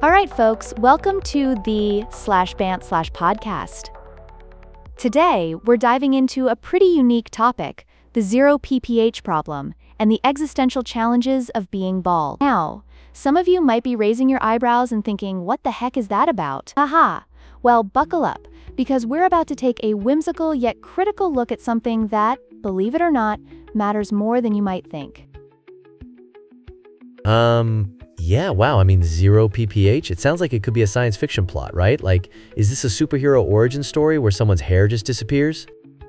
All right, folks, welcome to the /bant/podcast. Today, we're diving into a pretty unique topic, the zero pph problem, and the existential challenges of being bald. Now, some of you might be raising your eyebrows and thinking, what the heck is that about? Haha. Well, buckle up, because we're about to take a whimsical yet critical look at something that, believe it or not, matters more than you might think. Yeah, wow, I mean, zero pph? It sounds like it could be a science fiction plot, right? Like, is this a superhero origin story where someone's hair just disappears?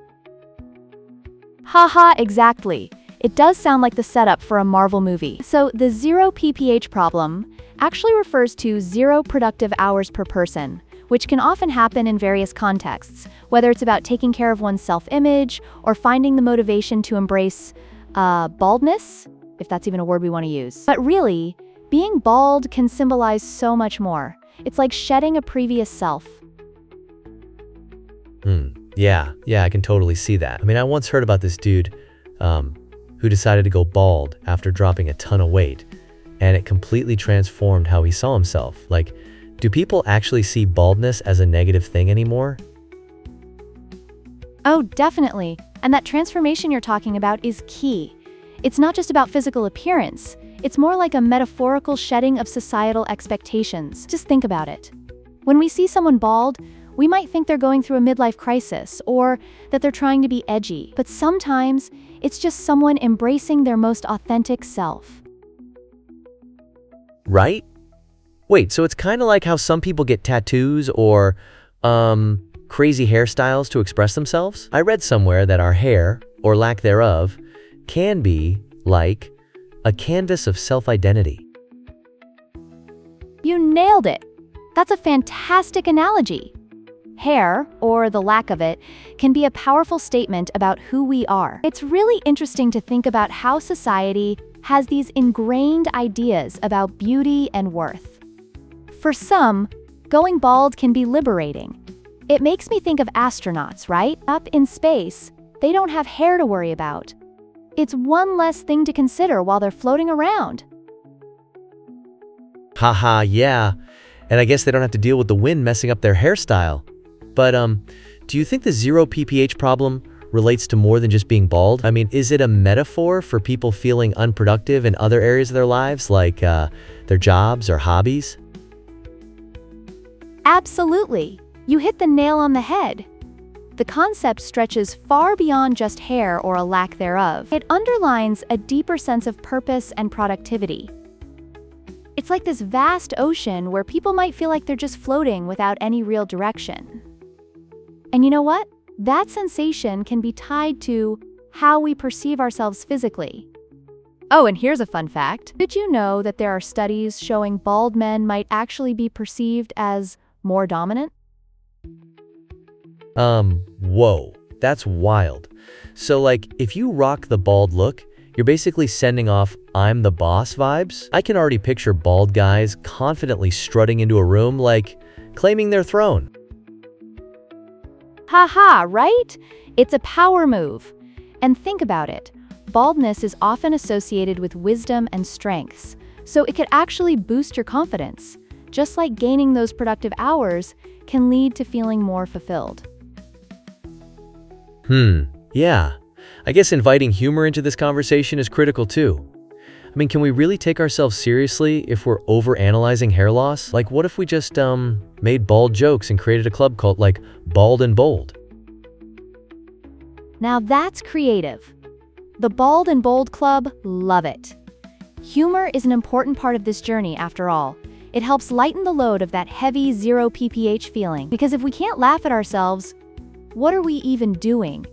Haha, exactly. It does sound like the setup for a Marvel movie. So, the zero pph problem actually refers to 0 productive hours per person, which can often happen in various contexts, whether it's about taking care of one's self-image or finding the motivation to embrace, baldness, if that's even a word we want to use. But really, being bald can symbolize so much more. It's like shedding a previous self. Yeah, I can totally see that. I mean, I once heard about this dude who decided to go bald after dropping a ton of weight, and it completely transformed how he saw himself. Like, do people actually see baldness as a negative thing anymore? Oh, definitely. And that transformation you're talking about is key. It's not just about physical appearance. It's more like a metaphorical shedding of societal expectations. Just think about it. When we see someone bald, we might think they're going through a midlife crisis or that they're trying to be edgy. But sometimes, it's just someone embracing their most authentic self. Right? Wait, so it's kind of like how some people get tattoos or, crazy hairstyles to express themselves? I read somewhere that our hair, or lack thereof, can be like a canvas of self-identity. You nailed it. That's a fantastic analogy. Hair, or the lack of it, can be a powerful statement about who we are. It's really interesting to think about how society has these ingrained ideas about beauty and worth. For some, going bald can be liberating. It makes me think of astronauts, right? Up in space, they don't have hair to worry about. It's one less thing to consider while they're floating around. Haha, yeah. And I guess they don't have to deal with the wind messing up their hairstyle. But, do you think the zero pph problem relates to more than just being bald? I mean, is it a metaphor for people feeling unproductive in other areas of their lives, like, their jobs or hobbies? Absolutely. You hit the nail on the head. The concept stretches far beyond just hair or a lack thereof. It underlines a deeper sense of purpose and productivity. It's like this vast ocean where people might feel like they're just floating without any real direction. And you know what? That sensation can be tied to how we perceive ourselves physically. Oh, and here's a fun fact. Did you know that there are studies showing bald men might actually be perceived as more dominant? Whoa, that's wild. So, like, if you rock the bald look, you're basically sending off "I'm the boss" vibes? I can already picture bald guys confidently strutting into a room, like, claiming their throne. Haha, right? It's a power move. And think about it. Baldness is often associated with wisdom and strengths, so it could actually boost your confidence, just like gaining those productive hours can lead to feeling more fulfilled. Yeah. I guess inviting humor into this conversation is critical too. I mean, can we really take ourselves seriously if we're overanalyzing hair loss? Like, what if we just, made bald jokes and created a club called, like, Bald and Bold? Now that's creative. The Bald and Bold Club, love it. Humor is an important part of this journey, after all. It helps lighten the load of that heavy zero pph feeling. Because if we can't laugh at ourselves, what are we even doing?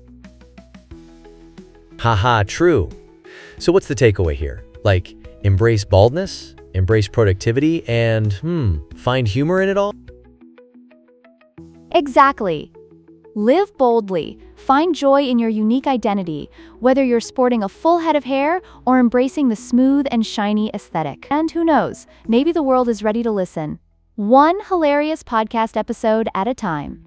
Haha, true. So what's the takeaway here? Like, embrace baldness, embrace productivity, and, find humor in it all? Exactly. Live boldly. Find joy in your unique identity, whether you're sporting a full head of hair or embracing the smooth and shiny aesthetic. And who knows, maybe the world is ready to listen. One hilarious podcast episode at a time.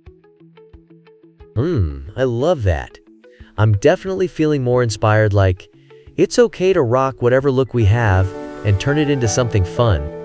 I love that. I'm definitely feeling more inspired, like, it's okay to rock whatever look we have and turn it into something fun.